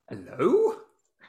Hello.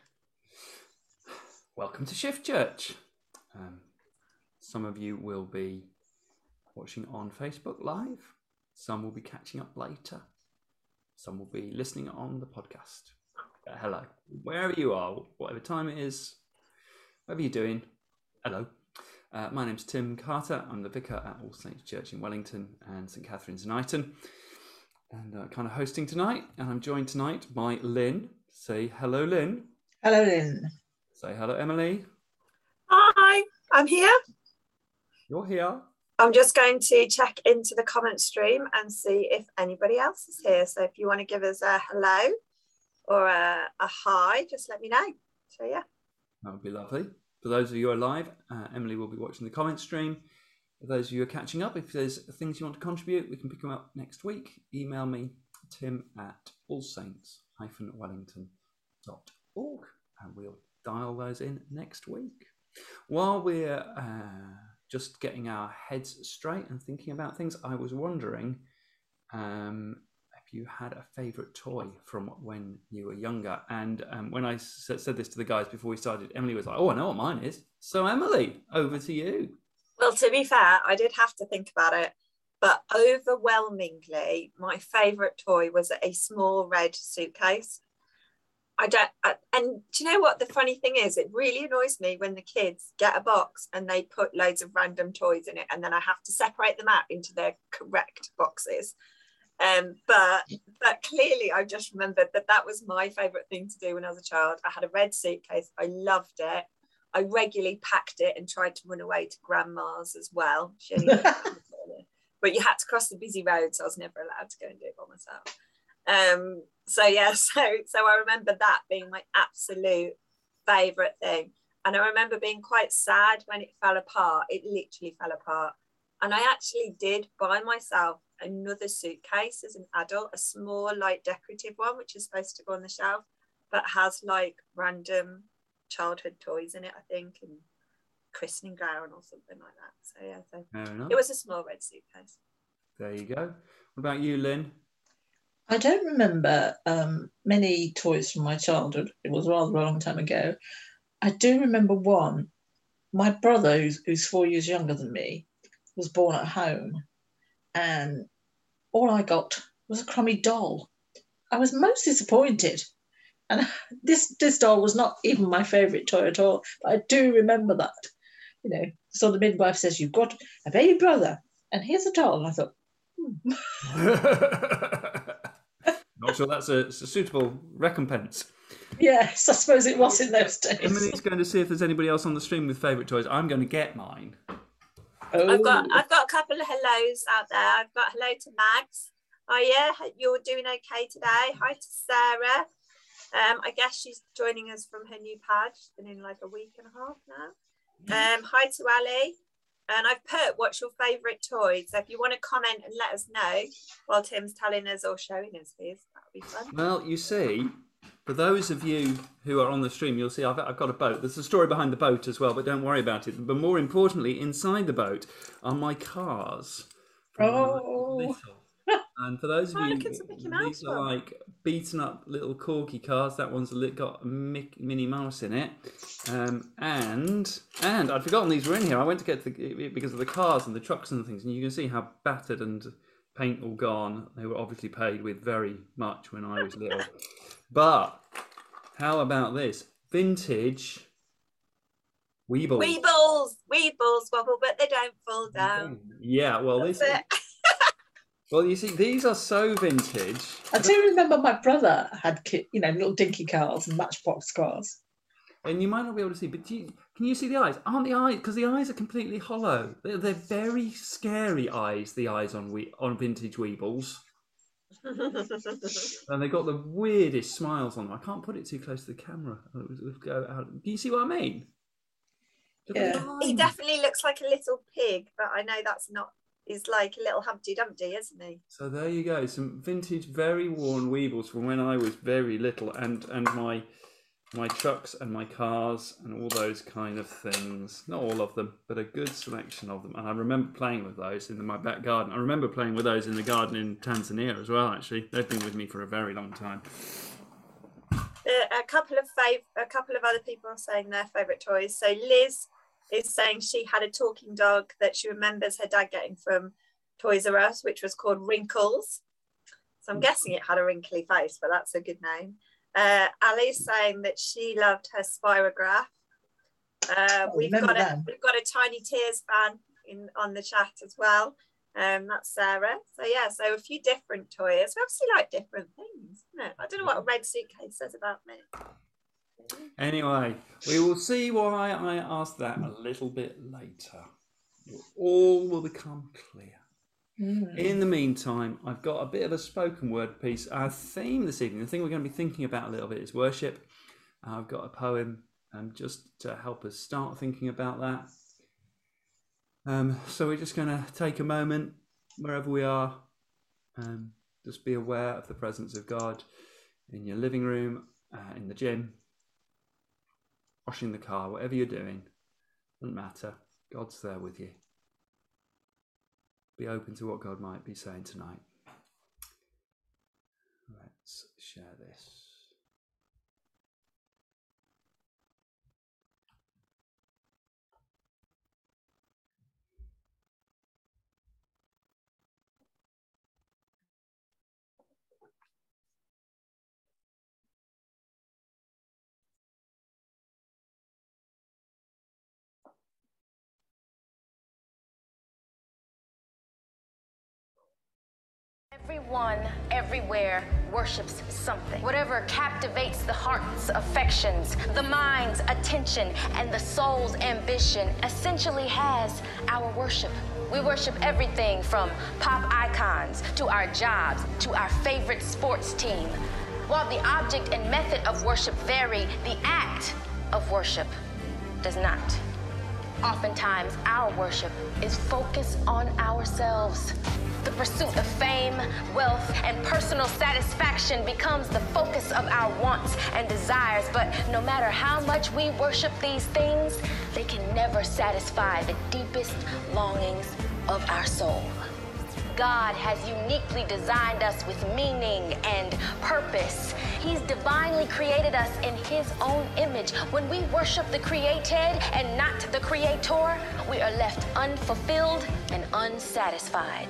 Welcome to Shift Church. Some of you will be watching on Facebook Live. Some will be catching up later. Some will be listening on the podcast. Hello. Wherever you are, whatever time it is, whatever you're doing, hello. My name's Tim Carter. I'm the vicar at All Saints Church in Wellington and St Catherine's in Iton. And kind of hosting tonight. And I'm joined tonight by Lynn. Say hello, Lynn. Hello, Lynn. Say hello, Emily. Hi, I'm here. You're here. I'm just going to check into the comment stream and see if anybody else is here. So if you want to give us a hello or a hi, just let me know. So yeah. That would be lovely. For those of you who are live, Emily will be watching the comment stream. For those of you who are catching up, if there's things you want to contribute, we can pick them up next week. Email me, tim@allsaints-wellington.org, and we'll dial those in next week. While we're just getting our heads straight and thinking about things, I was wondering if you had a favourite toy from when you were younger. And when I said this to the guys before we started, Emily was like, oh, I know what mine is. So Emily, over to you. Well, to be fair, I did have to think about it, but overwhelmingly, my favourite toy was a small red suitcase. And do you know what the funny thing is? It really annoys me when the kids get a box and they put loads of random toys in it, and then I have to separate them out into their correct boxes. But clearly, I just remembered that was my favourite thing to do when I was a child. I had a red suitcase. I loved it. I regularly packed it and tried to run away to grandma's as well. But you had to cross the busy road, so I was never allowed to go and do it by myself. So I remember that being my absolute favourite thing. And I remember being quite sad when it fell apart. It literally fell apart. And I actually did buy myself another suitcase as an adult, a small, like, decorative one, which is supposed to go on the shelf, but has like random childhood toys in it, I think, and christening gown or something like that. So yeah, it was a small red suitcase. There you go. What about you, Lynn? I don't remember many toys from my childhood. It was rather a long time ago. I do remember one. My brother, who's 4 years younger than me, was born at home, and all I got was a crummy doll. I was most disappointed. And this doll was not even my favourite toy at all. But I do remember that. You know, so the midwife says, you've got a baby brother, and here's a doll. And I thought, Not sure that's a suitable recompense. Yes, I suppose it was in those days. Emily's going to see if there's anybody else on the stream with favourite toys. I'm going to get mine. Oh. I've got a couple of hellos out there. I've got hello to Mags. Oh yeah, you're doing okay today. Hi to Sarah. I guess she's joining us from her new pad. She's been in like a week and a half now. Hi to Ali. And I've put what's your favourite toy. So if you want to comment and let us know while Tim's telling us or showing us his, that would be fun. Well, you see, for those of you who are on the stream, you'll see I've got a boat. There's a story behind the boat as well, but don't worry about it. But more importantly, inside the boat are my cars. Oh. And for those of you, these are like beaten up little corgi cars. That one's got a Minnie Mouse in it. And I'd forgotten these were in here. I went to get because of the cars and the trucks and things, and you can see how battered and paint all gone. They were obviously paid with very much when I was little. But how about this? Vintage Weebles. Weebles wobble, but they don't fall down. Yeah, well, That's it. Well, you see, these are so vintage. I do remember my brother had, little dinky cars and matchbox cars. And you might not be able to see, but can you see the eyes? Aren't the eyes? Because the eyes are completely hollow. They're very scary eyes, the eyes on vintage Weebles. And they've got the weirdest smiles on them. I can't put it too close to the camera. Go out. Do you see what I mean? Yeah. He definitely looks like a little pig, but I know that's not. He's like a little Humpty Dumpty, isn't he? So there you go. Some vintage, very worn Weebles from when I was very little, and my trucks and my cars and all those kind of things. Not all of them, but a good selection of them. And I remember playing with those in my back garden. I remember playing with those in the garden in Tanzania as well, actually. They've been with me for a very long time. A couple of other people are saying their favourite toys. So Liz is saying she had a talking dog that she remembers her dad getting from Toys R Us, which was called Wrinkles. So I'm guessing it had a wrinkly face, but that's a good name. Ali's saying that she loved her Spirograph. We've got a Tiny Tears fan on the chat as well. That's Sarah. So yeah, so a few different toys. We obviously like different things, isn't it? I don't know what a red suitcase says about me. Anyway, we will see why I asked that a little bit later. All will become clear. In the meantime, I've got a bit of a spoken word piece. Our theme this evening, the thing we're going to be thinking about a little bit is worship. I've got a poem just to help us start thinking about that. So we're just going to take a moment, wherever we are, just be aware of the presence of God in your living room, in the gym, washing the car, whatever you're doing, doesn't matter. God's there with you. Be open to what God might be saying tonight. Let's share this. Everyone, everywhere, worships something. Whatever captivates the heart's affections, the mind's attention, and the soul's ambition essentially has our worship. We worship everything from pop icons to our jobs to our favorite sports team. While the object and method of worship vary, the act of worship does not. Oftentimes, our worship is focused on ourselves. The pursuit of fame, wealth, and personal satisfaction becomes the focus of our wants and desires. But no matter how much we worship these things, they can never satisfy the deepest longings of our soul. God has uniquely designed us with meaning and purpose. He's divinely created us in His own image. When we worship the created and not the creator, we are left unfulfilled and unsatisfied.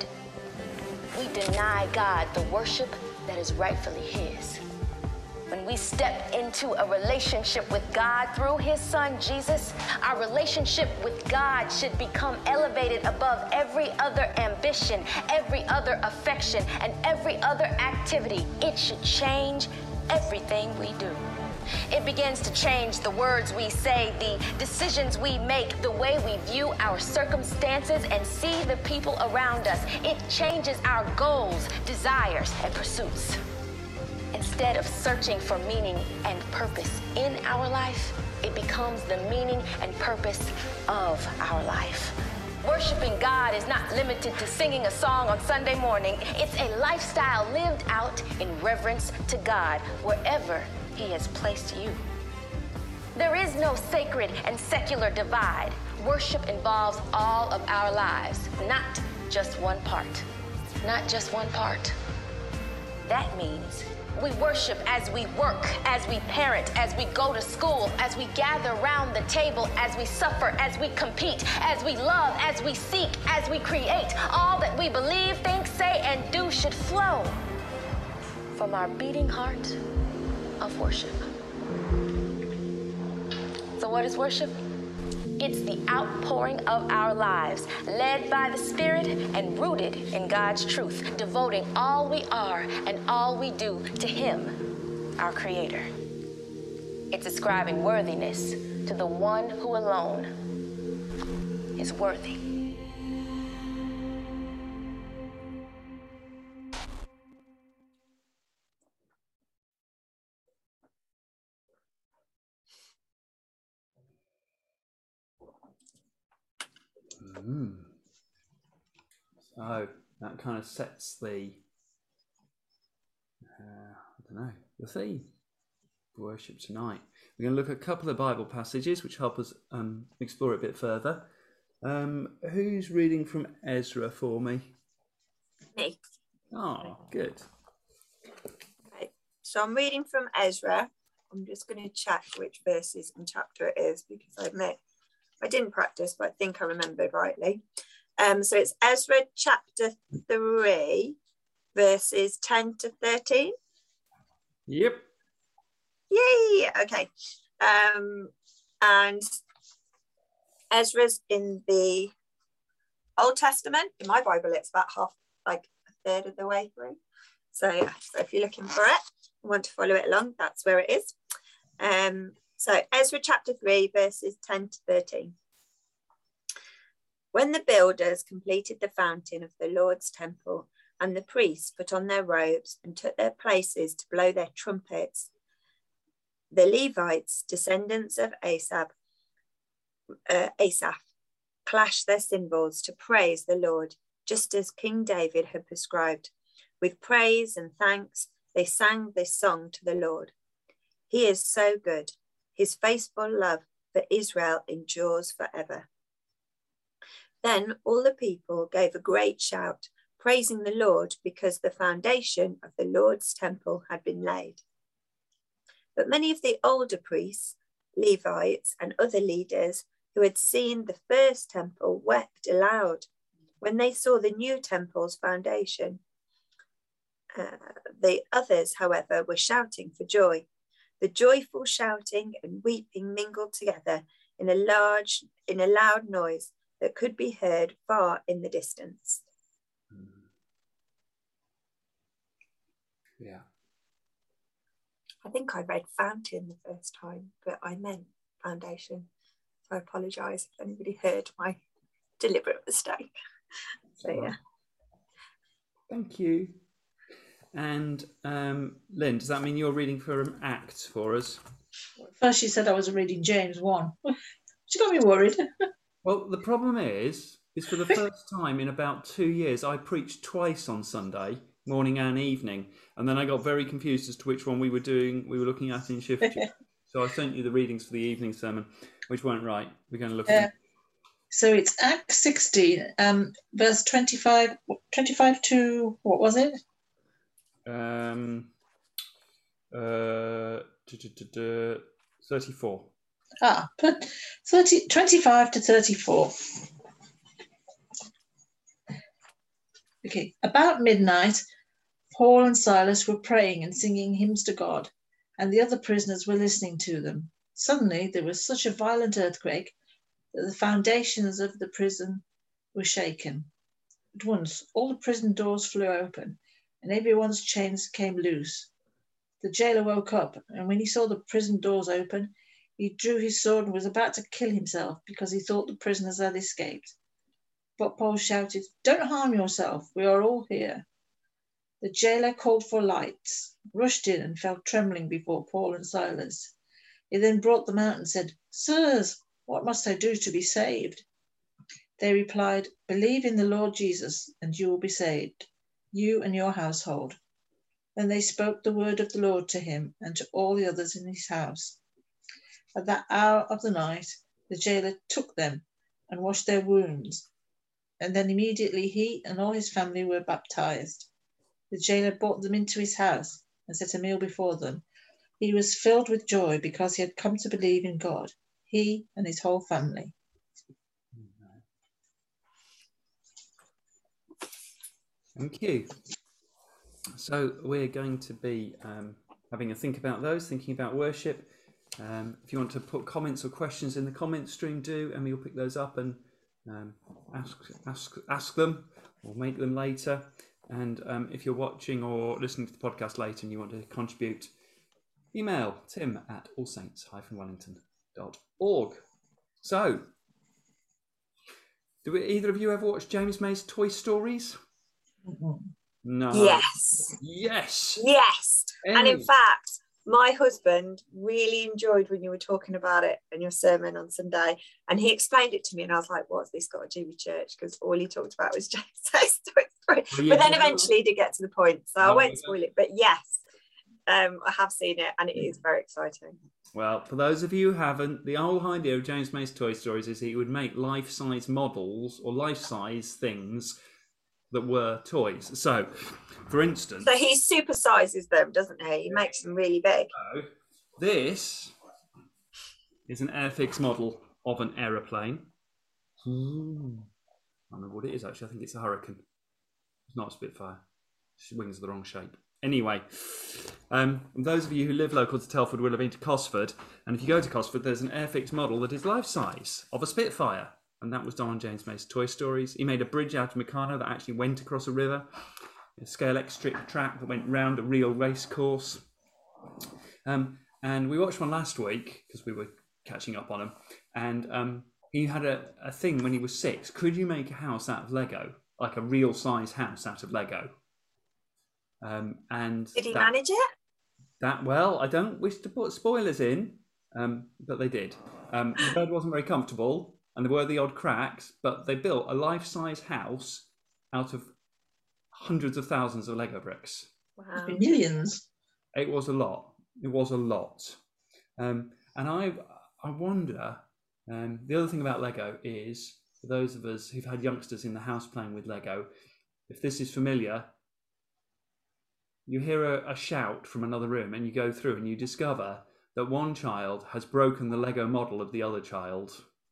We deny God the worship that is rightfully His. When we step into a relationship with God through His Son, Jesus, our relationship with God should become elevated above every other ambition, every other affection, and every other activity. It should change everything we do. It begins to change the words we say, the decisions we make, the way we view our circumstances and see the people around us. It changes our goals, desires, and pursuits. Instead of searching for meaning and purpose in our life, it becomes the meaning and purpose of our life. Worshiping God is not limited to singing a song on Sunday morning. It's a lifestyle lived out in reverence to God wherever He has placed you. There is no sacred and secular divide. Worship involves all of our lives, not just one part. Not just one part. That means we worship as we work, as we parent, as we go to school, as we gather round the table, as we suffer, as we compete, as we love, as we seek, as we create. All that we believe, think, say, and do should flow from our beating heart of worship. So what is worship? It's the outpouring of our lives, led by the Spirit and rooted in God's truth, devoting all we are and all we do to Him, our Creator. It's ascribing worthiness to the one who alone is worthy. So that kind of sets the, the theme for worship tonight. We're going to look at a couple of Bible passages which help us explore it a bit further. Who's reading from Ezra for me? Me. Oh, good. Okay. So I'm reading from Ezra, I'm just going to check which verses and chapter it is, because I admit I didn't practice, but I think I remembered rightly. So it's Ezra chapter 3, verses 10 to 13. Yep. Yay! Okay. And Ezra's in the Old Testament. In my Bible, it's about half, like a third of the way through. So yeah, so if you're looking for it, want to follow it along, that's where it is. So Ezra chapter 3, verses 10 to 13. When the builders completed the fountain of the Lord's temple, and the priests put on their robes and took their places to blow their trumpets, the Levites, descendants of Asaph, clashed their cymbals to praise the Lord, just as King David had prescribed. With praise and thanks, they sang this song to the Lord. He is so good. His faithful love for Israel endures forever. Then all the people gave a great shout, praising the Lord, because the foundation of the Lord's temple had been laid. But many of the older priests, Levites, and other leaders who had seen the first temple wept aloud when they saw the new temple's foundation. The others, however, were shouting for joy. The joyful shouting and weeping mingled together in a loud noise that could be heard far in the distance. Yeah. I think I read fountain the first time, but I meant foundation. So I apologise if anybody heard my deliberate mistake. So yeah. Thank you. And Lynn, does that mean you're reading from Acts for us? First she said I was reading James 1. She got me worried. Well, the problem is for the first time in about 2 years, I preached twice on Sunday, morning and evening. And then I got very confused as to which one we were looking at in shift. So I sent you the readings for the evening sermon, which weren't right. We're going to look at So it's Acts 16, verse 25 to, what was it? 34. 25 to 34. Okay, about midnight, Paul and Silas were praying and singing hymns to God, and the other prisoners were listening to them. Suddenly, there was such a violent earthquake that the foundations of the prison were shaken. At once, all the prison doors flew open, and everyone's chains came loose. The jailer woke up, and when he saw the prison doors open, he drew his sword and was about to kill himself because he thought the prisoners had escaped. But Paul shouted, "Don't harm yourself, we are all here." The jailer called for lights, rushed in and fell trembling before Paul and Silas. He then brought them out and said, "Sirs, what must I do to be saved?" They replied, "Believe in the Lord Jesus and you will be saved, you and your household." Then they spoke the word of the Lord to him and to all the others in his house. At that hour of the night, the jailer took them and washed their wounds, and then immediately he and all his family were baptized. The jailer brought them into his house and set a meal before them. He was filled with joy because he had come to believe in God, he and his whole family. Thank you. So we're going to be having a think about those, thinking about worship. If you want to put comments or questions in the comment stream, do, and we'll pick those up and ask them or make them later. And if you're watching or listening to the podcast later and you want to contribute, email tim@allsaints-wellington.org. So, do either of you ever watch James May's Toy Stories? No. Yes. And in fact, my husband really enjoyed when you were talking about it in your sermon on Sunday, and he explained it to me, and I was like, what's this got to do with church? Because all he talked about was James May's Toy Story. But then eventually he did get to the point, so I won't spoil it. But yes, I have seen it, and it is very exciting. Well, for those of you who haven't, the whole idea of James May's Toy Stories is he would make life-size models or life-size things that were toys. So, for instance... So he supersizes them, doesn't he? He makes them really big. This is an Airfix model of an aeroplane. I don't remember what it is actually. I think it's a Hurricane. It's not a Spitfire. Its wings are the wrong shape. Anyway, those of you who live local to Telford will have been to Cosford, and if you go to Cosford, there's an Airfix model that is life-size of a Spitfire, and that was done on James May's Toy Stories. He made a bridge out of Meccano that actually went across a river, a scale X strip track that went round a real race course. And we watched one last week because we were catching up on him, and he had a thing when he was 6. Could you make a house out of Lego, like a real size house out of Lego? And did he manage it? Well, I don't wish to put spoilers in, but they did. The bed wasn't very comfortable, and there were the odd cracks, but they built a life-size house out of hundreds of thousands of Lego bricks. Wow. Millions. It was a lot. It was a lot. And I wonder, the other thing about Lego is, for those of us who've had youngsters in the house playing with Lego, if this is familiar, you hear a shout from another room and you go through and you discover that one child has broken the Lego model of the other child,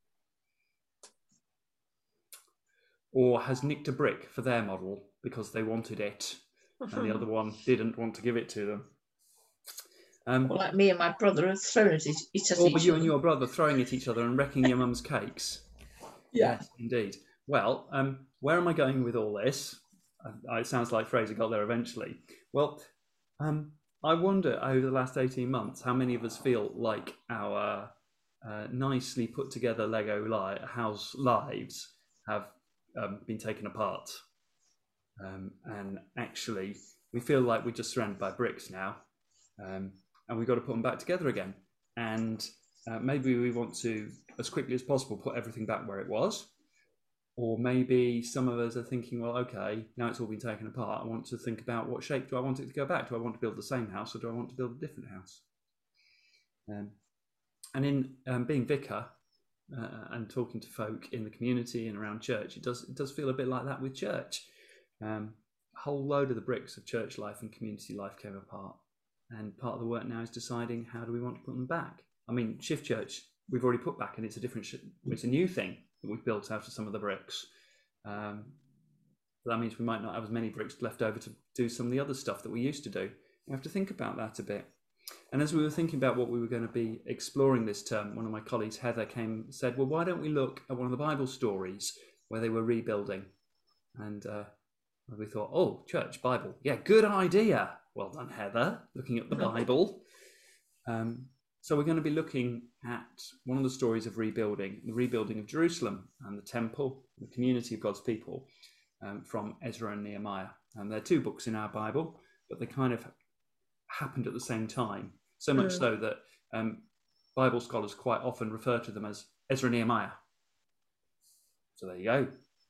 or has nicked a brick for their model because they wanted it and the other one didn't want to give it to them. Well, like me and my brother have thrown it at each other. Or you and your brother throwing at each other and wrecking your mum's cakes. Yeah. Yes, indeed. Well, where am I going with all this? It sounds like Fraser got there eventually. Well, I wonder over the last 18 months how many of us feel like our nicely put together Lego house lives have been taken apart. And actually, we feel like we're just surrounded by bricks now. And we've got to put them back together again. And maybe we want to, as quickly as possible, put everything back where it was. Or maybe some of us are thinking, well, okay, now it's all been taken apart. I want to think about what shape do I want it to go back? Do I want to build the same house or do I want to build a different house? And in being vicar and talking to folk in the community and around church, it does feel a bit like that with church. A whole load of the bricks of church life and community life came apart. And part of the work now is deciding how do we want to put them back. I mean, Shift Church, we've already put back, and it's a new thing that we've built out of some of the bricks. But that means we might not have as many bricks left over to do some of the other stuff that we used to do. We have to think about that a bit. And as we were thinking about what we were going to be exploring this term, one of my colleagues, Heather, said, well, why don't we look at one of the Bible stories where they were rebuilding? And we thought, oh, church, Bible. Yeah, good idea. Well done, Heather, looking at the Bible. So we're going to be looking at one of the stories of rebuilding, the rebuilding of Jerusalem and the temple, the community of God's people, from Ezra and Nehemiah. And they're 2 books in our Bible, but they kind of happened at the same time. So much so that Bible scholars quite often refer to them as Ezra and Nehemiah. So there you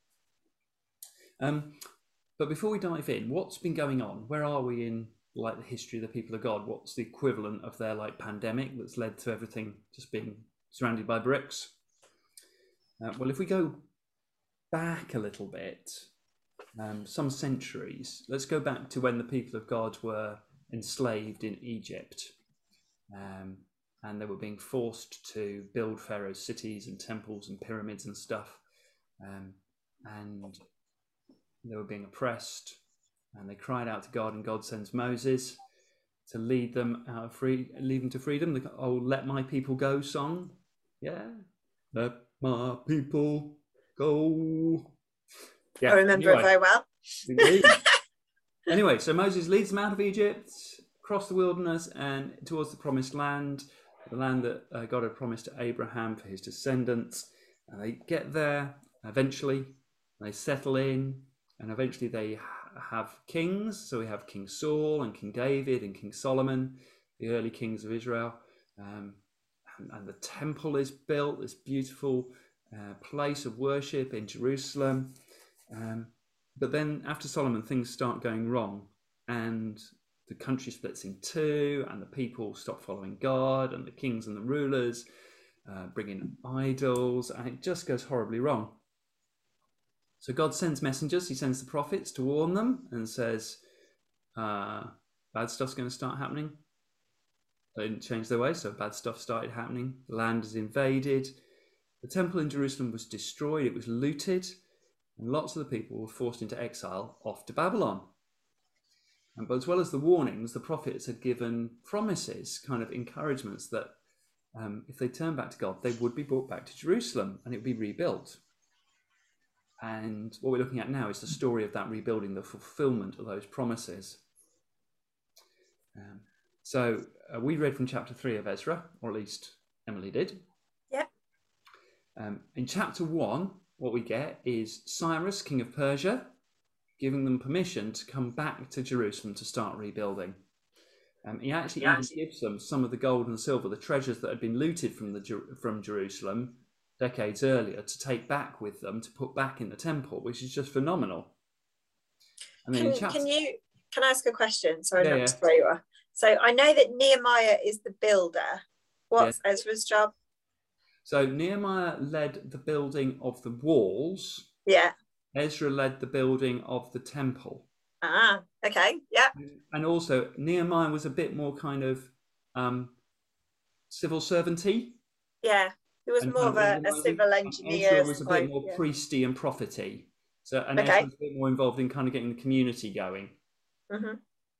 go. But before we dive in, what's been going on? Where are we in the history of the people of God? What's the equivalent of their pandemic that's led to everything just being surrounded by bricks? Well, if we go back a little bit, some centuries, let's go back to when the people of God were enslaved in Egypt, and they were being forced to build Pharaoh's cities and temples and pyramids and stuff, and they were being oppressed, and they cried out to God, and God sends Moses to lead them to freedom. The "Let my people go" song, yeah, let my people go. Yeah, I remember it very well. Anyway, so Moses leads them out of Egypt, across the wilderness, and towards the promised land, the land that God had promised to Abraham for his descendants. And they get there eventually, they settle in. And eventually they have kings. So we have King Saul and King David and King Solomon, the early kings of Israel. And the temple is built, this beautiful place of worship in Jerusalem. But then after Solomon, things start going wrong. And the country splits in 2, and the people stop following God, and the kings and the rulers bring in idols, and it just goes horribly wrong. So God sends messengers, he sends the prophets to warn them and says, bad stuff's going to start happening. They didn't change their ways, so bad stuff started happening. The land is invaded. The temple in Jerusalem was destroyed. It was looted. And lots of the people were forced into exile off to Babylon. But as well as the warnings, the prophets had given promises, kind of encouragements that if they turned back to God, they would be brought back to Jerusalem and it would be rebuilt. And what we're looking at now is the story of that rebuilding, the fulfillment of those promises. So we read from chapter 3 of Ezra, or at least Emily did. Yep. In chapter 1, what we get is Cyrus, king of Persia, giving them permission to come back to Jerusalem to start rebuilding. He actually even gives them some of the gold and silver, the treasures that had been looted from Jerusalem decades earlier, to take back with them, to put back in the temple, which is just phenomenal. And then can I ask a question? Sorry, not to throw you off. So I know that Nehemiah is the builder. What's Ezra's job? So Nehemiah led the building of the walls. Yeah. Ezra led the building of the temple. Ah, okay, yeah. And also Nehemiah was a bit more kind of civil servanty. Yeah, he was more of a civil engineer. Ezra was a bit more priesty and prophet-y. So, and Ezra was a bit more involved in kind of getting the community going. Mm-hmm.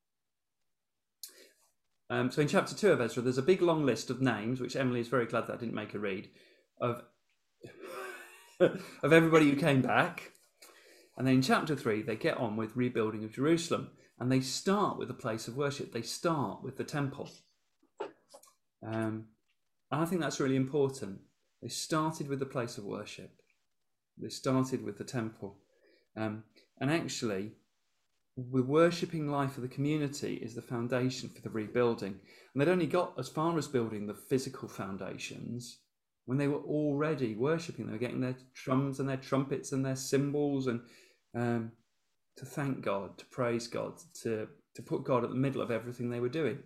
So in chapter 2 of Ezra, there's a big long list of names, which Emily is very glad that I didn't make her read, of everybody who came back. And then in chapter 3, they get on with rebuilding of Jerusalem. And they start with the place of worship. They start with the temple. And I think that's really important. They started with the place of worship. They started with the temple. And actually, the worshipping life of the community is the foundation for the rebuilding. And they'd only got as far as building the physical foundations when they were already worshipping. They were getting their drums and their trumpets and their cymbals and to thank God, to praise God, to put God at the middle of everything they were doing.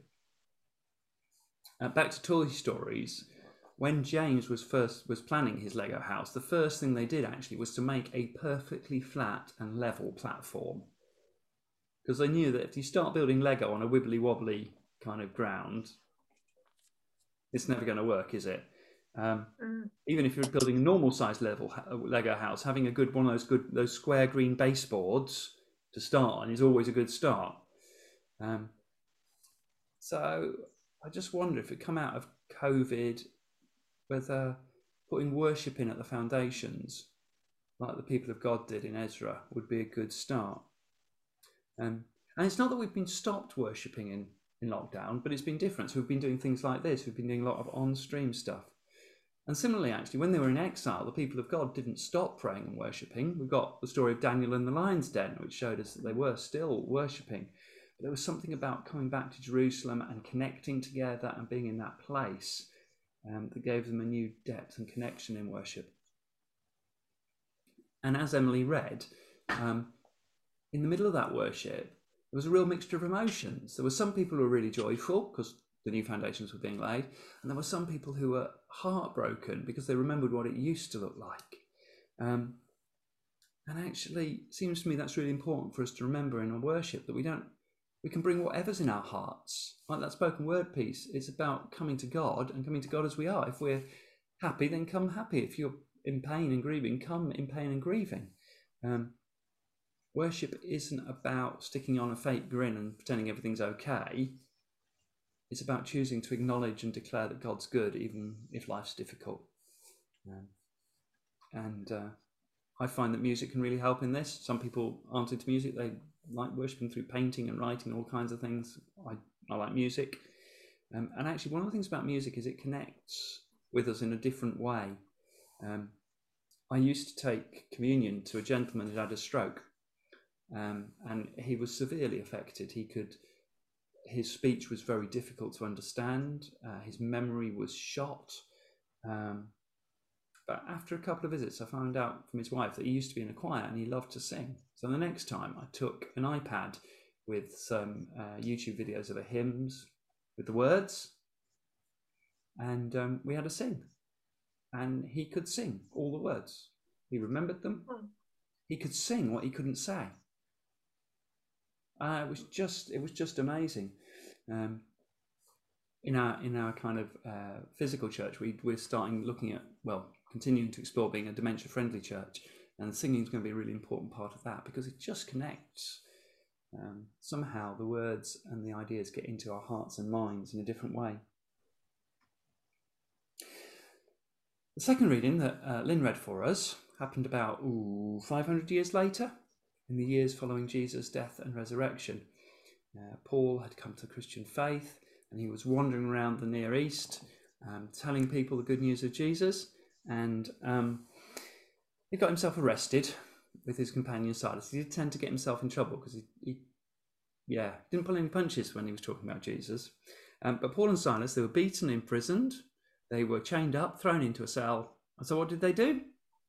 Back to Toy Stories, when James was planning his Lego house, the first thing they did actually was to make a perfectly flat and level platform. Because they knew that if you start building Lego on a wibbly wobbly kind of ground, it's never going to work, is it? Even if you're building a normal sized Lego house, having a good one of those square green baseboards to start on is always a good start. So I just wonder if it come out of COVID, whether putting worship in at the foundations, like the people of God did in Ezra, would be a good start. And it's not that we've been stopped worshipping in lockdown, but it's been different. So we've been doing things like this. We've been doing a lot of on-stream stuff. And similarly, actually, when they were in exile, the people of God didn't stop praying and worshipping. We've got the story of Daniel in the lion's den, which showed us that they were still worshipping. But there was something about coming back to Jerusalem and connecting together and being in that place that gave them a new depth and connection in worship. And as Emily read, in the middle of that worship, there was a real mixture of emotions. There were some people who were really joyful because the new foundations were being laid, and there were some people who were heartbroken because they remembered what it used to look like. And actually, it seems to me that's really important for us to remember in our worship, that we can bring whatever's in our hearts. Like that spoken word piece, it's about coming to God and coming to God as we are. If we're happy, then come happy. If you're in pain and grieving, come in pain and grieving. Worship isn't about sticking on a fake grin and pretending everything's okay. It's about choosing to acknowledge and declare that God's good, even if life's difficult. I find that music can really help in this. Some people aren't into music. They like worshipping through painting and writing, all kinds of things. I like music. And actually, one of the things about music is it connects with us in a different way. I used to take communion to a gentleman who had a stroke. And he was severely affected. His speech was very difficult to understand. His memory was shot. But after a couple of visits, I found out from his wife that he used to be in a choir and he loved to sing. So the next time I took an iPad with some YouTube videos of the hymns with the words, and we had a sing. And he could sing all the words. He remembered them. He could sing what he couldn't say. It was just amazing. in our kind of physical church, we're starting looking at, continuing to explore being a dementia-friendly church, and singing is going to be a really important part of that, because it just connects. Somehow the words and the ideas get into our hearts and minds in a different way. The second reading that Lynn read for us happened about 500 years later, in the years following Jesus' death and resurrection. Paul had come to Christian faith, and he was wandering around the Near East, telling people the good news of Jesus, and he got himself arrested with his companion Silas. He did tend to get himself in trouble because he didn't pull any punches when he was talking about Jesus. But Paul and Silas, they were beaten, imprisoned, they were chained up, thrown into a cell. And so what did they do?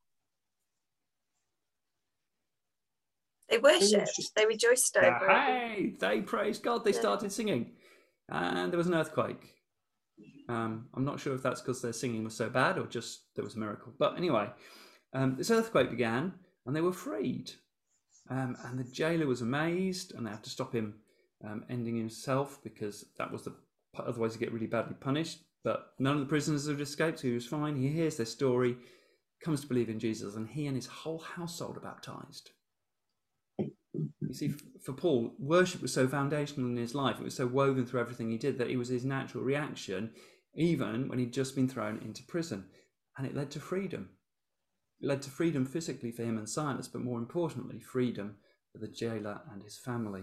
They worshipped. They rejoiced over it. Hey, they praised God. They started singing. And there was an earthquake. I'm not sure if that's because their singing was so bad or just there was a miracle. But anyway, this earthquake began and they were freed. And the jailer was amazed, and they had to stop him ending himself, because that was otherwise he'd get really badly punished. But none of the prisoners had escaped, so he was fine. He hears their story, comes to believe in Jesus, and he and his whole household are baptized. You see, for Paul, worship was so foundational in his life, it was so woven through everything he did, that it was his natural reaction, even when he'd just been thrown into prison. And it led to freedom. It led to freedom physically for him and Silas, but more importantly, freedom for the jailer and his family.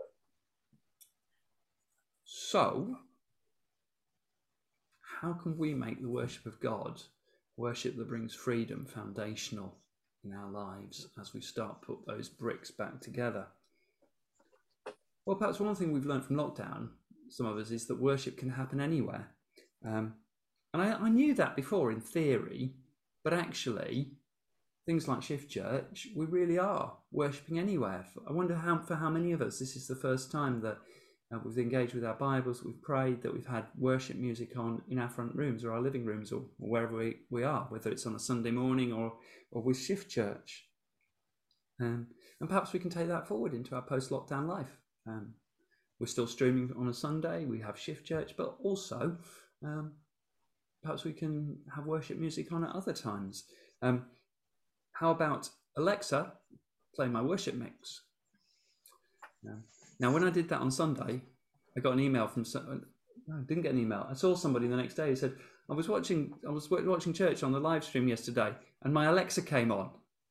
So, how can we make the worship of God worship that brings freedom foundational in our lives as we start to put those bricks back together? Well, perhaps one thing we've learned from lockdown, some of us, is that worship can happen anywhere. And I knew that before in theory, but actually, things like Shift Church, we really are worshipping anywhere. I wonder for how many of us this is the first time that we've engaged with our Bibles, we've prayed, that we've had worship music on in our front rooms or our living rooms or wherever we are, whether it's on a Sunday morning or with Shift Church. And perhaps we can take that forward into our post-lockdown life. We're still streaming on a Sunday, we have Shift Church, but also perhaps we can have worship music on at other times. How about Alexa, play my worship mix? Now, when I did that on Sunday, I got an email from I didn't get an email. I saw somebody the next day who said, I was watching church on the live stream yesterday, and my Alexa came on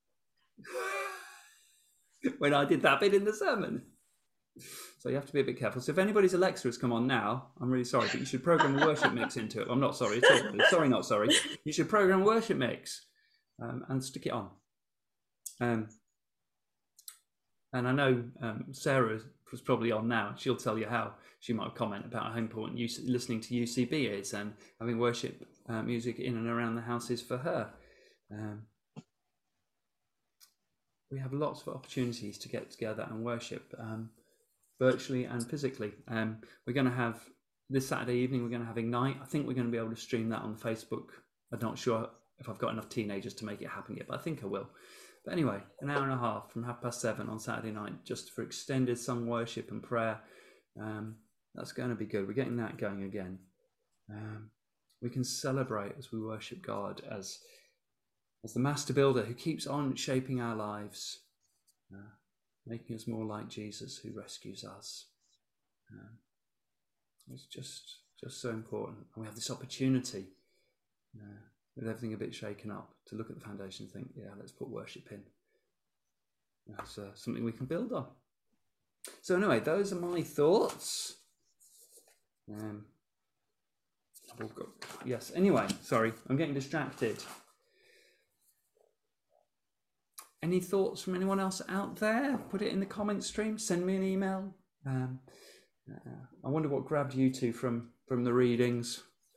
when I did that bit in the sermon. So you have to be a bit careful. So if anybody's Alexa has come on now, I'm really sorry, but you should program a worship mix into it. I'm not sorry at all. Sorry, not sorry. You should program a worship mix and stick it on. And I know Sarah was probably on now. She'll tell you how she might comment about how important listening to UCB is and having worship music in and around the house is for her. We have lots of opportunities to get together and worship virtually and physically. We're going to have this Saturday evening, we're going to have Ignite. I think we're going to be able to stream that on Facebook. I'm not sure if I've got enough teenagers to make it happen yet, but I think I will. But anyway, an hour and a half from 7:30 on Saturday night, just for extended sung worship and prayer. That's going to be good. We're getting that going again. We can celebrate as we worship God as the master builder who keeps on shaping our lives, making us more like Jesus who rescues us. It's just so important. And we have this opportunity, with everything a bit shaken up, to look at the foundation and think, yeah, let's put worship in. That's something we can build on. So anyway, those are my thoughts. Yes, anyway, sorry, I'm getting distracted. Any thoughts from anyone else out there? Put it in the comment stream, send me an email. I wonder what grabbed you two from the readings.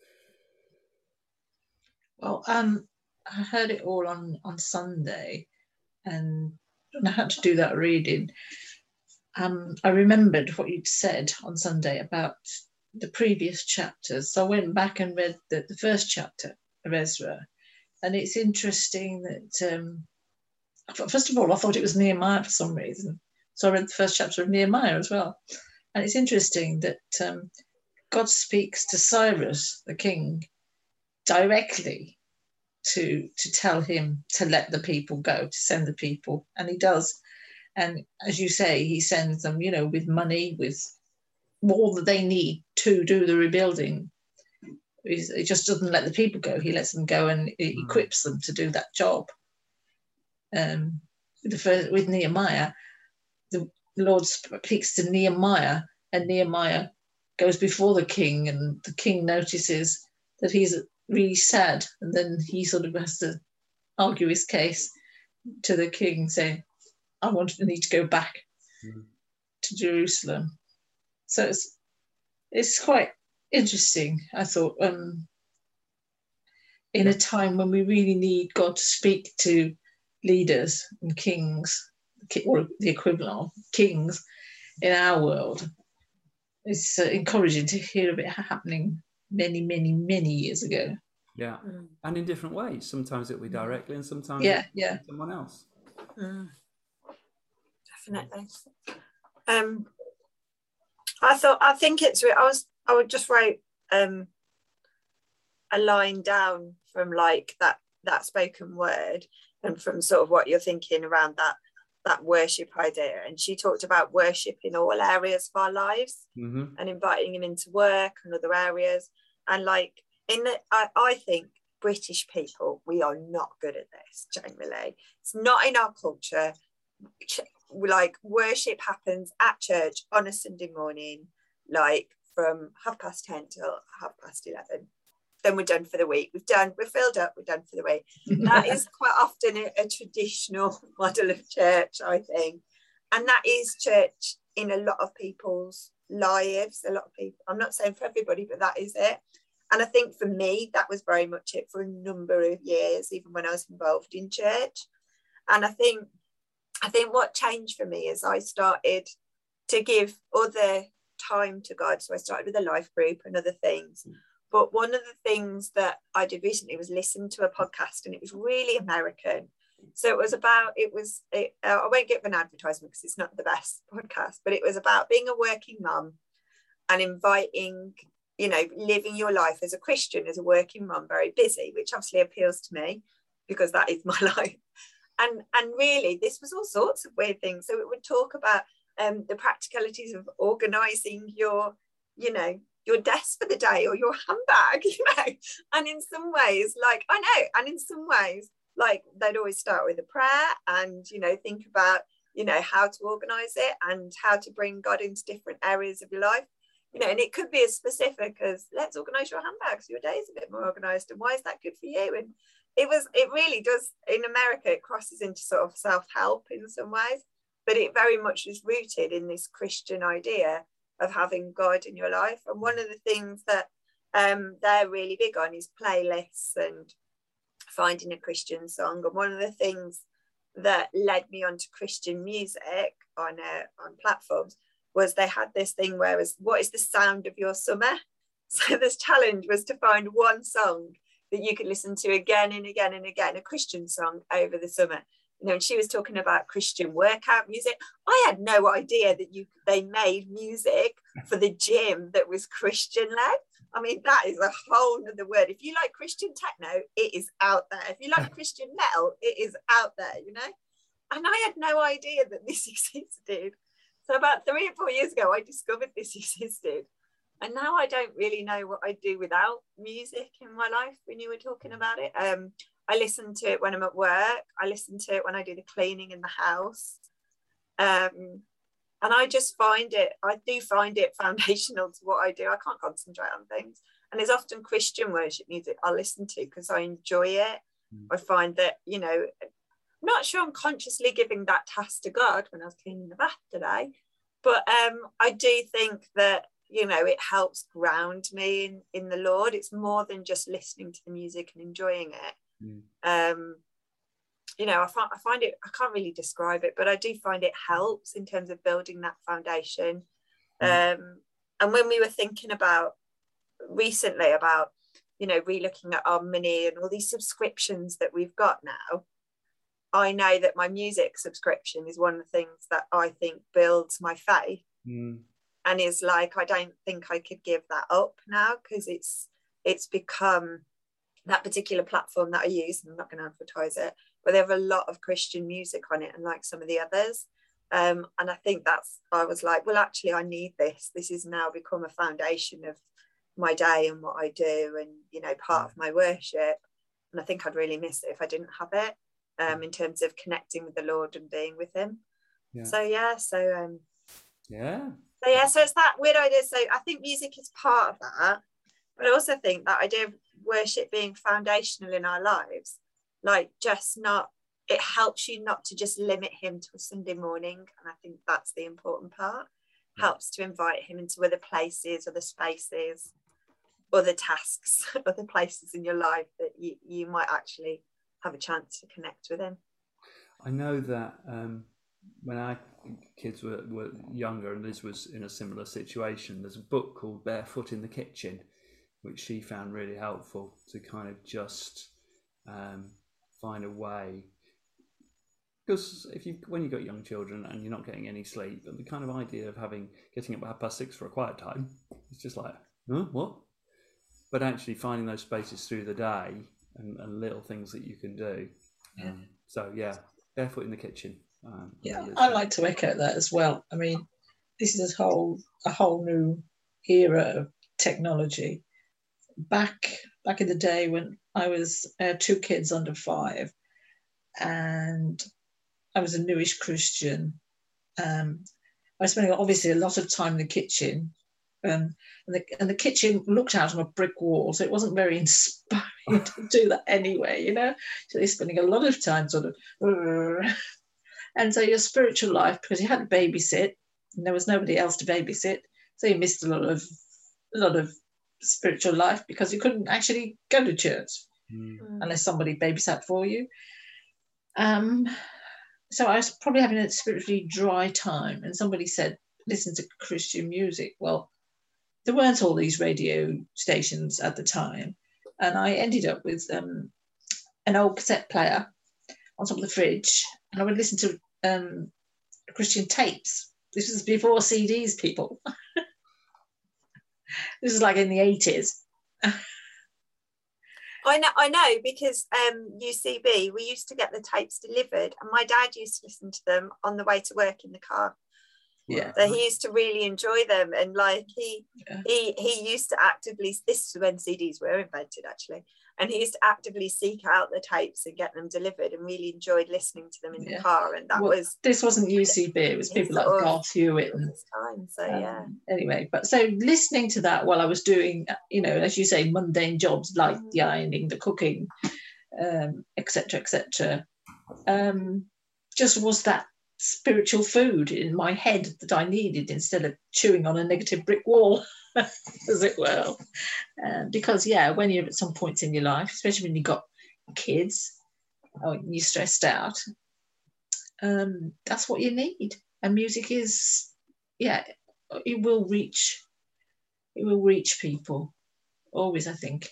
Well, I heard it all on Sunday, and I had to do that reading. I remembered what you'd said on Sunday about the previous chapters. So I went back and read the first chapter of Ezra, and it's interesting that, first of all, I thought it was Nehemiah for some reason. So I read the first chapter of Nehemiah as well. And it's interesting that God speaks to Cyrus, the king, directly to tell him to let the people go, to send the people, and he does. And as you say, he sends them, with money, with all that they need to do the rebuilding. He just doesn't let the people go. He lets them go and equips them to do that job. With Nehemiah, the Lord speaks to Nehemiah, and Nehemiah goes before the king, and the king notices that he's really sad, and then he sort of has to argue his case to the king, saying, I need to go back to Jerusalem. So it's quite interesting, I thought, in a time when we really need God to speak to leaders and kings, or the equivalent of kings in our world. It's encouraging to hear of it happening many, many, many years ago. Yeah, and in different ways. Sometimes it'll be directly, and sometimes someone else. Definitely. I think it's. I would just write a line down from like that spoken word, and from sort of what you're thinking around that worship idea. And she talked about worship in all areas of our lives, and inviting him into work and other areas. And like I think British people, we are not good at this generally. It's not in our culture. Like worship happens at church on a Sunday morning, like from 10:30 till 11:30. Then we're done for the week. We're filled up, we're done for the week. That is quite often a traditional model of church, I think. And that is church in a lot of people's lives. A lot of people, I'm not saying for everybody, but that is it. And I think for me, that was very much it for a number of years, even when I was involved in church. And I think what changed for me is I started to give other time to God. So I started with a life group and other things. But one of the things that I did recently was listen to a podcast, and it was really American. So it was about, I won't give an advertisement because it's not the best podcast, but it was about being a working mum and inviting, living your life as a Christian, as a working mum, very busy, which obviously appeals to me because that is my life. And really, this was all sorts of weird things. So it would talk about the practicalities of organising your desk for the day or your handbag, And in some ways, like they'd always start with a prayer and, think about, how to organise it and how to bring God into different areas of your life. And it could be as specific as, let's organise your handbag so your day is a bit more organised, and why is that good for you? And it really does, in America, it crosses into sort of self-help in some ways, but it very much is rooted in this Christian idea of having God in your life. And one of the things that they're really big on is playlists and finding a Christian song. And one of the things that led me onto Christian music on platforms was they had this thing where what is the sound of your summer? So this challenge was to find one song that you could listen to again and again and again, a Christian song over the summer. And she was talking about Christian workout music. I had no idea that they made music for the gym that was Christian led. I mean, that is a whole other word. If you like Christian techno, it is out there. If you like Christian metal, it is out there, And I had no idea that this existed. So about 3 or 4 years ago, I discovered this existed. And now I don't really know what I'd do without music in my life when you were talking about it. I listen to it when I'm at work. I listen to it when I do the cleaning in the house. And I do find it foundational to what I do. I can't concentrate on things. And there's often Christian worship music I'll listen to because I enjoy it. I find that, I'm not sure I'm consciously giving that task to God when I was cleaning the bath today. But I do think that, it helps ground me in the Lord. It's more than just listening to the music and enjoying it. I find it, I can't really describe it, but I do find it helps in terms of building that foundation. And when we were thinking recently about relooking at our money and all these subscriptions that we've got now, I know that my music subscription is one of the things that I think builds my faith. and is like, I don't think I could give that up now, because it's become that particular platform that I use, and I'm not going to advertise it, but they have a lot of Christian music on it, unlike some of the others. And I think I was like, well, actually, I need this. This has now become a foundation of my day and what I do, and, you know, part of my worship. And I think I'd really miss it if I didn't have it, in terms of connecting with the Lord and being with him. Yeah. So it's that weird idea. So I think music is part of that, but I also think that idea of worship being foundational in our lives, like, just not, it helps you not to just limit him to a Sunday morning. And I think that's the important part. Helps to invite him into other places, other spaces, other tasks, other places in your life that you might actually have a chance to connect with him. I know that when our kids were younger, and Liz was in a similar situation, there's a book called Barefoot in the Kitchen, which she found really helpful to kind of just find a way. Because when you've got young children and you're not getting any sleep, and the kind of idea of getting up at 6:30 for a quiet time, it's just like, huh, what? But actually finding those spaces through the day and little things that you can do. Barefoot in the Kitchen. I like to echo that as well. I mean, this is a whole new era of technology. Back in the day when I was 2 kids under 5, and I was a newish Christian. I was spending obviously a lot of time in the kitchen, and the kitchen looked out on a brick wall, so it wasn't very inspiring to do that anyway, you know. So you're spending a lot of time sort of, and so your spiritual life, because you had to babysit, and there was nobody else to babysit, so you missed a lot of spiritual life because you couldn't actually go to church unless somebody babysat for you. So I was probably having a spiritually dry time, and somebody said, listen to Christian music. Well, there weren't all these radio stations at the time, and I ended up with an old cassette player on top of the fridge, and I would listen to Christian tapes. This was before CDs, people. This is like in the 80s. I know because UCB, we used to get the tapes delivered, and my dad used to listen to them on the way to work in the car. Yeah. So he used to really enjoy them, and like he used to actively, this is when CDs were invented actually, and he used to actively seek out the tapes and get them delivered, and really enjoyed listening to them in the car. And this wasn't UCB, it was people like Garth Hewitt and time. So anyway, but so listening to that while I was doing, you know, as you say, mundane jobs like the ironing, the cooking, etc., just was that spiritual food in my head that I needed, instead of chewing on a negative brick wall, as it were. Because when you're at some points in your life, especially when you've got kids or you're stressed out, that's what you need. And music is, it will reach people always, I think.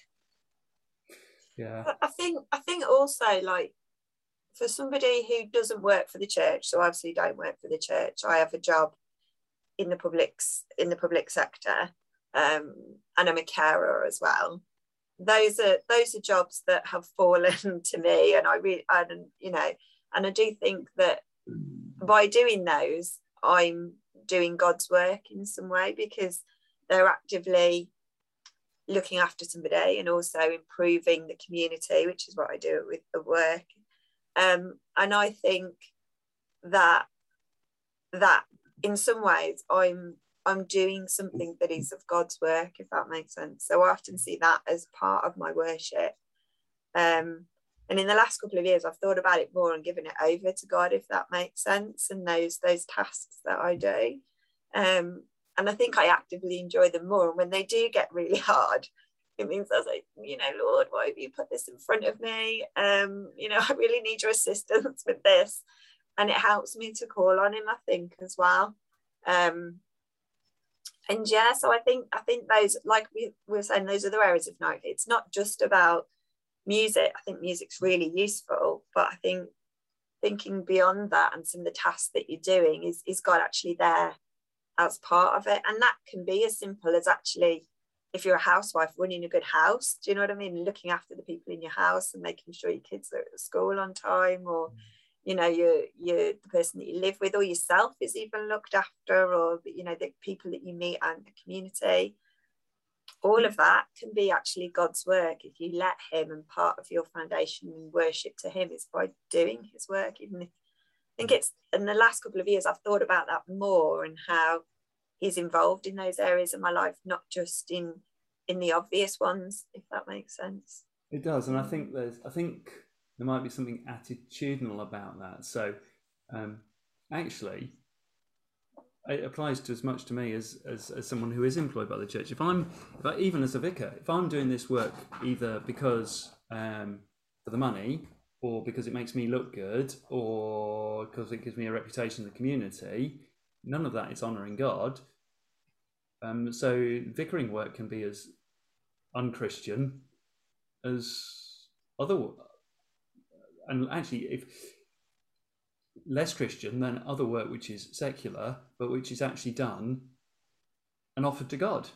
I think also, like, for somebody who doesn't work for the church, so obviously don't work for the church, I have a job in the public sector, and I'm a carer as well. Those are jobs that have fallen to me, and I do think that by doing those, I'm doing God's work in some way, because they're actively looking after somebody and also improving the community, which is what I do with the work. And I think that in some ways I'm doing something that is of God's work, if that makes sense. So I often see that as part of my worship. And in the last couple of years, I've thought about it more and given it over to God, if that makes sense, and those tasks that I do. And I think I actively enjoy them more. And when they do get really hard, it means I was like, Lord, why have you put this in front of me? I really need your assistance with this. And it helps me to call on him, I think, as well. So I think those, like we were saying, those other areas of note, it's not just about music. I think music's really useful, but I think thinking beyond that and some of the tasks that you're doing, is God actually there as part of it. And that can be as simple as, actually, if you're a housewife, running a good house, do you know what I mean? Looking after the people in your house and making sure your kids are at school on time, or you know, you're the person that you live with, or yourself is even looked after, or you know, the people that you meet out in the community. All of that can be actually God's work if you let him, and part of your foundation and worship to him is by doing his work. Even if, I think it's in the last couple of years I've thought about that more, and how he's involved in those areas of my life, not just in the obvious ones, if that makes sense. It does. And I think there might be something attitudinal about that. So actually it applies to as much to me as someone who is employed by the church. Even as a vicar, if I'm doing this work either because for the money, or because it makes me look good, or because it gives me a reputation in the community, none of that is honouring God. So vicaring work can be as unchristian as other, and actually if less Christian than other work which is secular, but which is actually done and offered to God.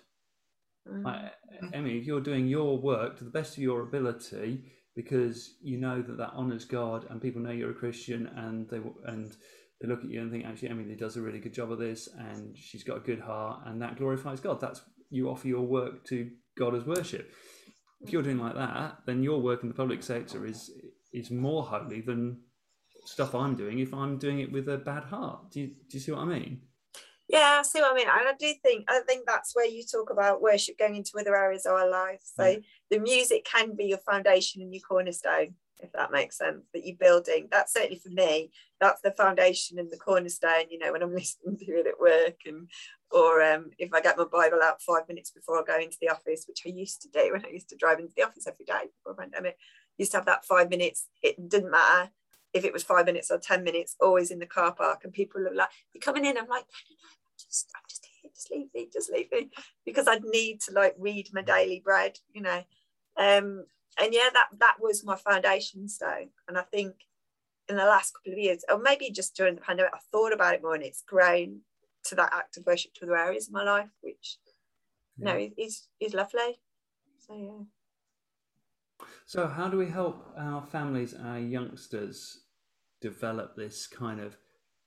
Emmy, if you're doing your work to the best of your ability because you know that honours God, and people know you're a Christian, and they look at you and think, actually, Emily does a really good job of this, and she's got a good heart, and that glorifies God. That's, you offer your work to God as worship. If you're doing like that, then your work in the public sector is more holy than stuff I'm doing if I'm doing it with a bad heart. Do you see what I mean? Yeah, I see what I mean. And I think that's where you talk about worship going into other areas of our life. So the music can be your foundation and your cornerstone, if that makes sense, that you're building. That's certainly for me, that's the foundation and the cornerstone, you know, when I'm listening to it at work, or if I get my Bible out 5 minutes before I go into the office, which I used to do when I used to drive into the office every day before the pandemic. I used to have that 5 minutes. It didn't matter if it was 5 minutes or 10 minutes, always in the car park, and people are like, you're coming in. I'm like, I'm just here, just leave me, because I'd need to like read my daily bread, you know. And yeah, that was my foundation stone. And I think in the last couple of years, or maybe just during the pandemic, I thought about it more, and it's grown to that act of worship to other areas of my life, which is lovely. So yeah. So how do we help our families, our youngsters, develop this kind of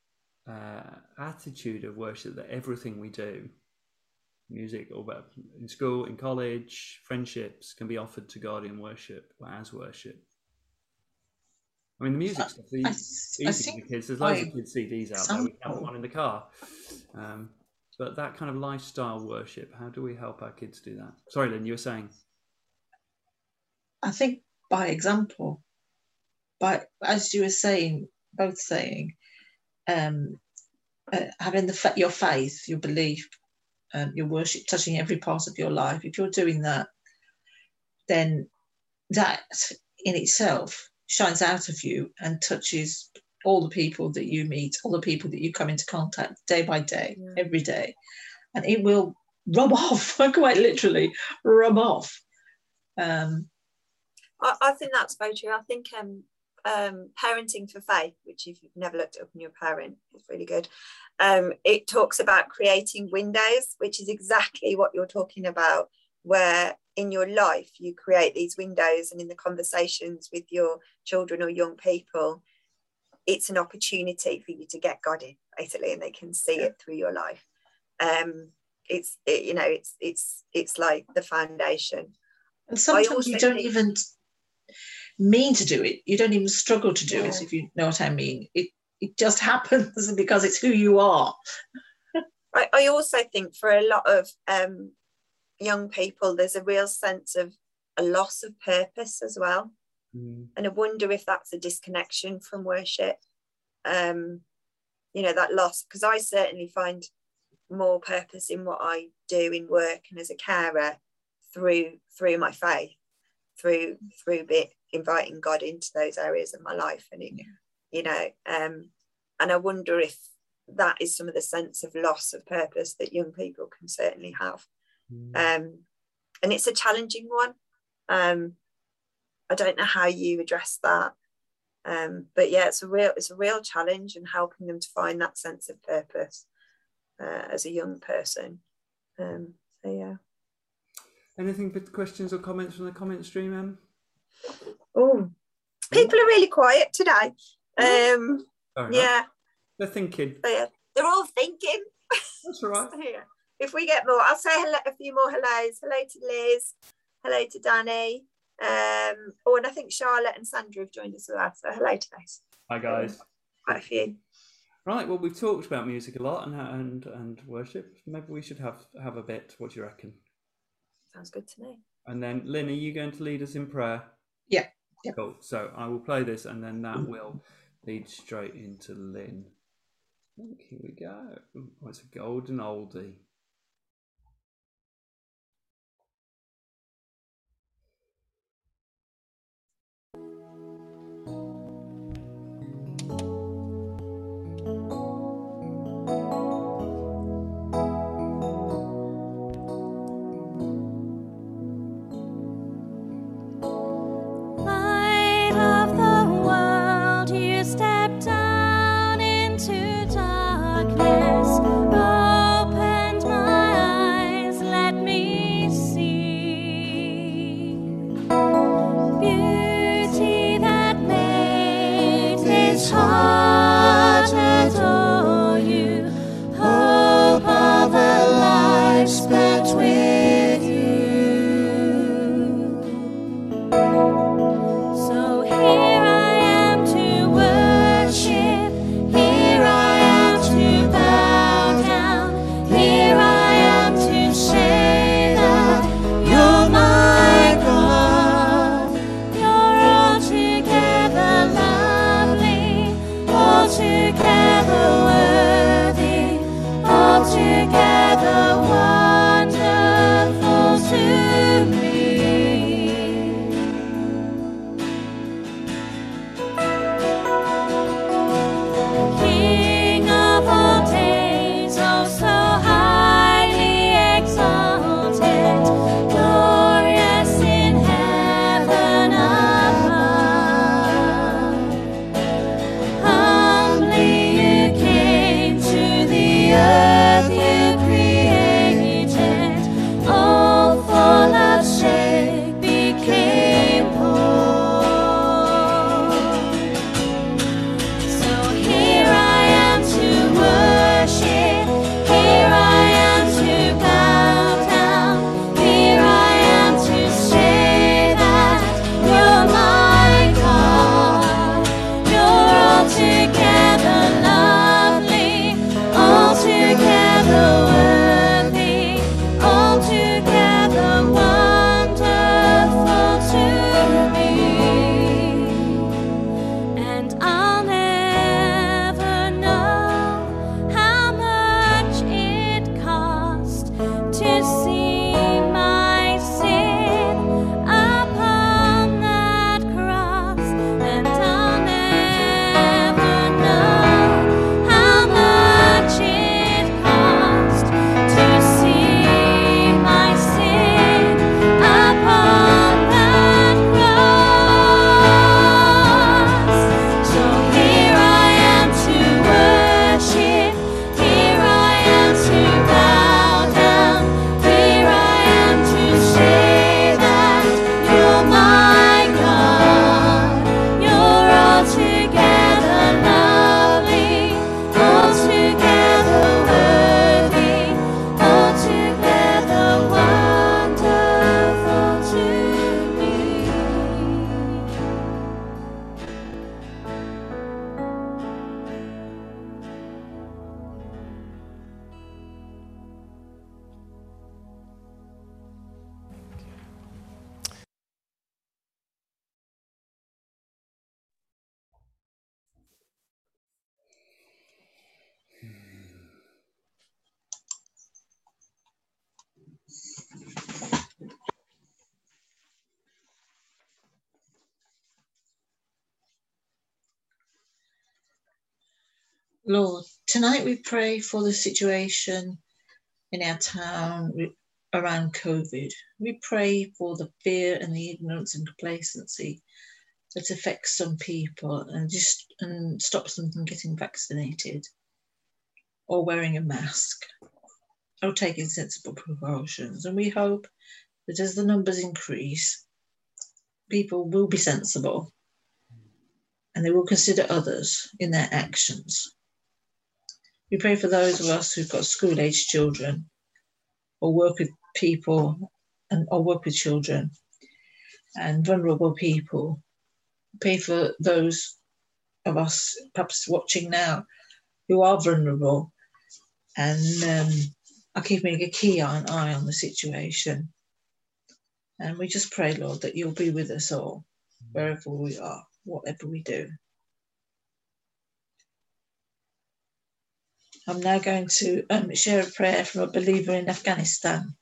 attitude of worship, that everything we do, music, or in school, in college, friendships, can be offered to God in worship, or as worship? I mean, the music stuff is easy for the kids. There's loads of kids' CDs out there. We have one in the car. But that kind of lifestyle worship, how do we help our kids do that? Sorry, Lynn, you were saying? I think by example, as you were both saying, having your faith, your belief, your worship touching every part of your life. If you're doing that, then that in itself shines out of you and touches all the people that you meet, all the people that you come into contact day by day, every day, and it will rub off, quite literally rub off. I think that's very true. I think Parenting for Faith, which if you've never looked it up and you're a parent, it's really good. It talks about creating windows, which is exactly what you're talking about, where in your life you create these windows, and in the conversations with your children or young people, it's an opportunity for you to get God in, basically, and they can see it through your life. It's like the foundation. And sometimes you don't even mean to do it. You don't even struggle to do it, if you know what I mean. It just happens because it's who you are. I also think for a lot of young people, there's a real sense of a loss of purpose as well. And I wonder if that's a disconnection from worship. That loss, because I certainly find more purpose in what I do in work and as a carer through my faith, through inviting God into those areas of my life. And and I wonder if that is some of the sense of loss of purpose that young people can certainly have. And it's a challenging one. I don't know how you address that, but yeah, it's a real challenge in helping them to find that sense of purpose. as a young person. So yeah. Anything but questions or comments from the comment stream, Em? Oh, people are really quiet today. Yeah, they're thinking. Yeah. They're all thinking. That's all right. So, yeah. If we get more, I'll say a few more hellos. Hello to Liz. Hello to Danny. And I think Charlotte and Sandra have joined us as well. So hello to those. Hi guys. Quite a few. Right. Well, we've talked about music a lot and worship. Maybe we should have a bit. What do you reckon? Sounds good to me. And then, Lynn, are you going to lead us in prayer? Yeah. Yep. Cool. So I will play this, and then that will lead straight into Lynn. Here we go. Oh, it's a golden oldie. Lord, tonight we pray for the situation in our town around COVID. We pray for the fear and the ignorance and complacency that affects some people and stops them from getting vaccinated or wearing a mask or taking sensible precautions. And we hope that as the numbers increase, people will be sensible and they will consider others in their actions. We pray for those of us who've got school-aged children or work with people or work with children and vulnerable people. Pray for those of us perhaps watching now who are vulnerable and are keeping a keen eye on the situation. And we just pray, Lord, that you'll be with us all, wherever we are, whatever we do. I'm now going to share a prayer from a believer in Afghanistan.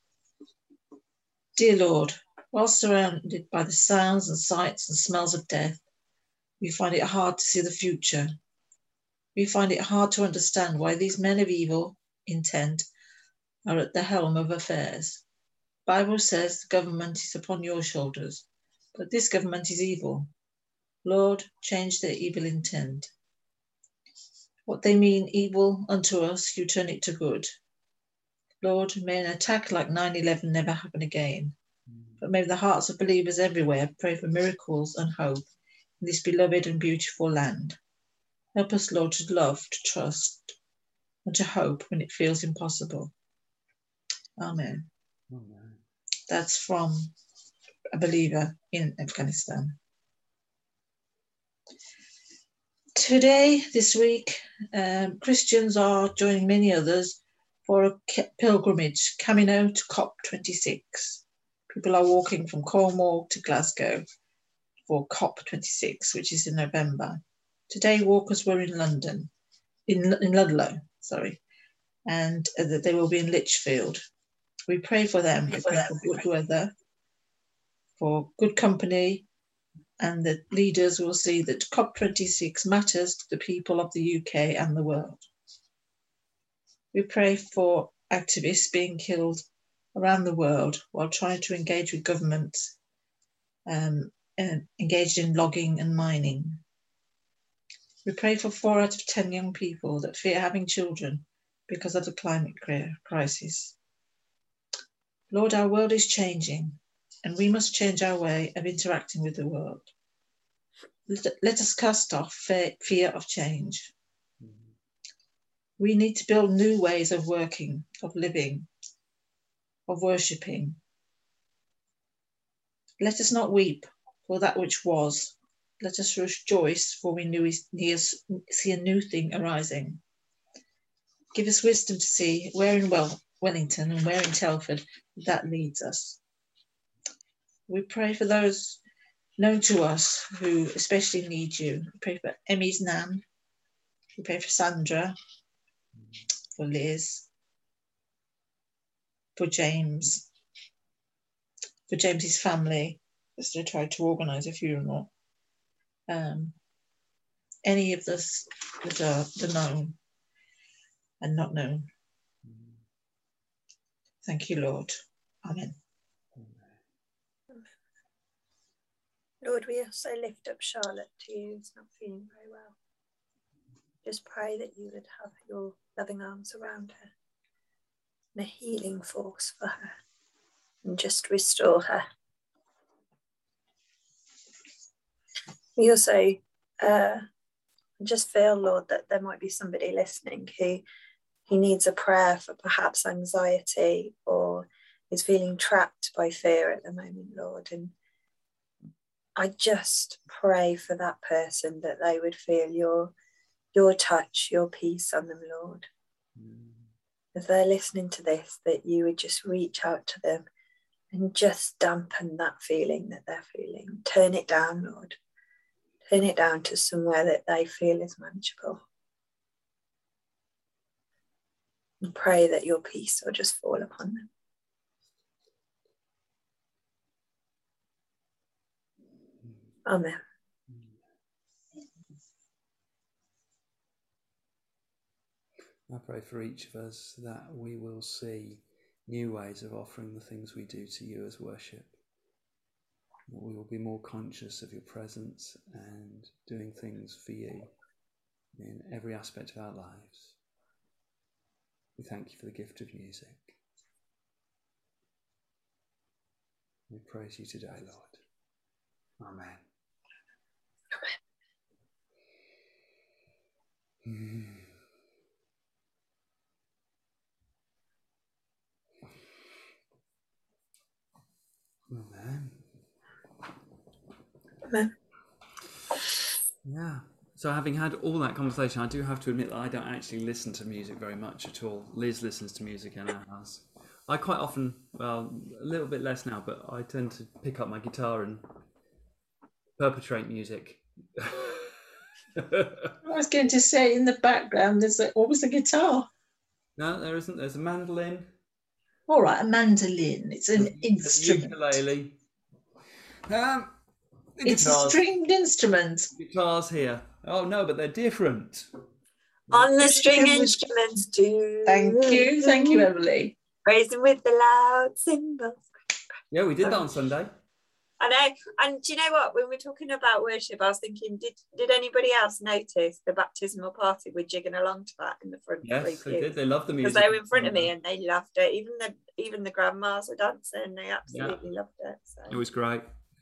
Dear Lord, while surrounded by the sounds and sights and smells of death, we find it hard to see the future. We find it hard to understand why these men of evil intent are at the helm of affairs. The Bible says the government is upon your shoulders, but this government is evil. Lord, change their evil intent. What they mean evil unto us, you turn it to good. Lord, may an attack like 9/11 never happen again, but may the hearts of believers everywhere pray for miracles and hope in this beloved and beautiful land. Help us, Lord, to love, to trust, and to hope when it feels impossible. Amen. Amen. That's from a believer in Afghanistan. Today, this week, Christians are joining many others for a pilgrimage, Camino to COP26. People are walking from Cornwall to Glasgow for COP26, which is in November. Today, walkers were in London, in Ludlow, and they will be in Lichfield. We pray for them. We pray for good weather, for good company, and that leaders will see that COP26 matters to the people of the UK and the world. We pray for activists being killed around the world while trying to engage with governments and engaged in logging and mining. We pray for 4 out of 10 young people that fear having children because of the climate crisis. Lord, our world is changing, and we must change our way of interacting with the world. Let us cast off fear of change. We need to build new ways of working, of living, of worshipping. Let us not weep for that which was. Let us rejoice, for we see a new thing arising. Give us wisdom to see where in Wellington and where in Telford that leads us. We pray for those known to us who especially need you. We pray for Emmy's nan. We pray for Sandra, for Liz, for James, for James's family, as they tried to organise a funeral. Any of this that are the known and not known. Thank you, Lord. Amen. Lord, we also lift up Charlotte to you, who's not feeling very well. Just pray that you would have your loving arms around her and a healing force for her and just restore her. We also just feel, Lord, that there might be somebody listening who needs a prayer for perhaps anxiety or is feeling trapped by fear at the moment, Lord. And I just pray for that person that they would feel your touch, your peace on them, Lord. If they're listening to this, that you would just reach out to them and just dampen that feeling that they're feeling. Turn it down, Lord. Turn it down to somewhere that they feel is manageable. And pray that your peace will just fall upon them. Amen. I pray for each of us that we will see new ways of offering the things we do to you as worship. That we will be more conscious of your presence and doing things for you in every aspect of our lives. We thank you for the gift of music. We praise you today, Lord. Amen. Amen. Amen. Amen. Yeah. So having had all that conversation, I do have to admit that I don't actually listen to music very much at all. Liz listens to music in our house. I quite often, well, a little bit less now, but I tend to pick up my guitar and perpetrate music. I was going to say, in the background, there's always a guitar. No, there isn't. There's a mandolin. All right, a mandolin. It's an instrument. Ukulele. It's a stringed instrument. Guitars here. Oh no, but they're different. On the string instruments too. Thank you, Emily. Praising with the loud cymbals. Yeah, we did that on Sunday. I know. And do you know what? When we're talking about worship, I was thinking, did anybody else notice the baptismal party? We're jigging along to that in the front. Yes, they did. They loved the music. Because they were in front of me and they loved it. Even the grandmas were dancing. They absolutely loved it. So. It was great.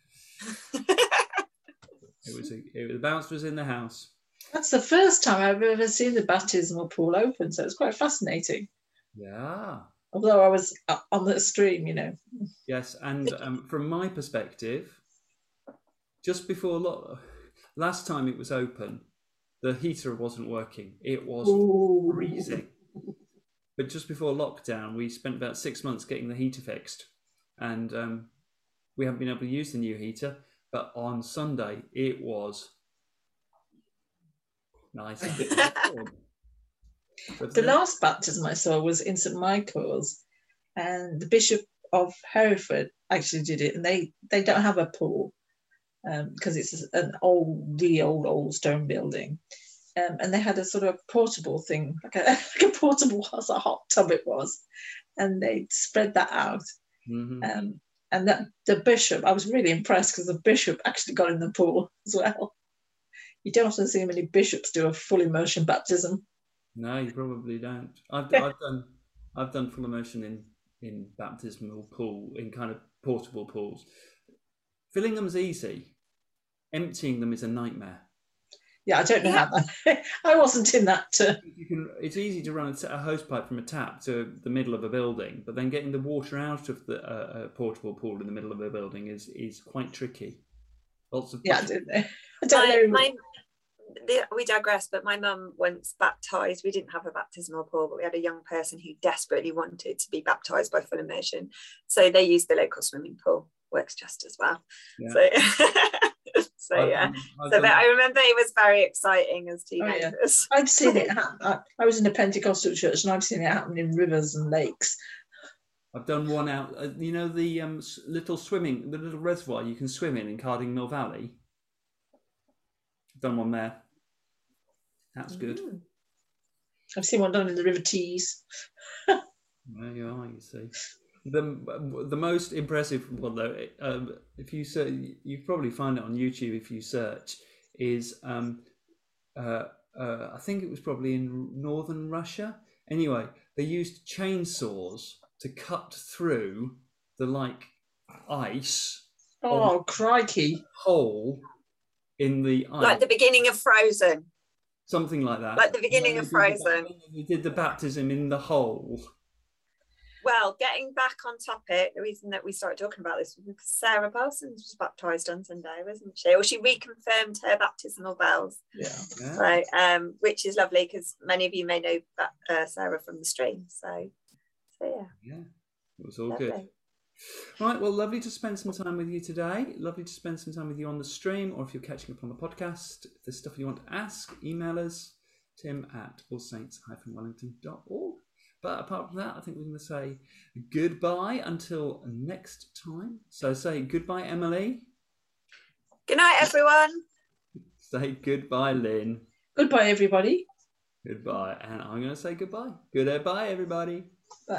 The bounce was in the house. That's the first time I've ever seen the baptismal pool open, so it's quite fascinating. Yeah. Although I was on the stream, you know. Yes, and from my perspective, just before last time it was open, the heater wasn't working. It was freezing. But just before lockdown, we spent about 6 months getting the heater fixed, and we haven't been able to use the new heater. But on Sunday, it was nice. The last baptism I saw was in St Michael's, and the Bishop of Hereford actually did it, and they don't have a pool because it's an really old stone building, and they had a sort of portable thing, like a portable a hot tub it was, and they spread that out. Mm-hmm. And that the bishop, I was really impressed because the bishop actually got in the pool as well. You don't often see many bishops do a full immersion baptism. No, you probably don't. I've done full immersion in baptismal pool, in kind of portable pools. Filling them's easy. Emptying them is a nightmare. Yeah, I don't know how that. I wasn't in that. It's easy to run a hose pipe from a tap to the middle of a building, but then getting the water out of the portable pool in the middle of a building is quite tricky. Lots of I don't know. We digress, but my mum once baptised. We didn't have a baptismal pool, but we had a young person who desperately wanted to be baptised by full immersion, so they used the local swimming pool. Works just as well. Yeah. So I remember it was very exciting as teenagers. I've seen it happen. I was in a Pentecostal church, and I've seen it happen in rivers and lakes. I've done one out. The little reservoir you can swim in Cardingmill Valley. I've done one there. That's good. I've seen one done in the River Tees. There you are. You see. The most impressive one, though, if you search, you probably find it on YouTube if you search, is I think it was probably in northern Russia. Anyway, they used chainsaws to cut through the ice. Oh, crikey! Hole in the ice, like the beginning of Frozen. Something like that. Like the beginning of Frozen. You did the baptism in the hole. Well, getting back on topic, the reason that we started talking about this was because Sarah Parsons was baptised on Sunday, wasn't she? Or she reconfirmed her baptismal vows. Yeah. So, which is lovely because many of you may know Sarah from the stream. So yeah. Yeah, it was all lovely. Good. Right, well, lovely to spend some time with you today. Lovely to spend some time with you on the stream, or if you're catching up on the podcast. If there's stuff you want to ask, email us, tim@allsaints-wellington.org. But apart from that, I think we're going to say goodbye until next time. So say goodbye, Emily. Good night, everyone. Say goodbye, Lynn. Goodbye, everybody. Goodbye. And I'm going to say goodbye. Goodbye, everybody. Bye.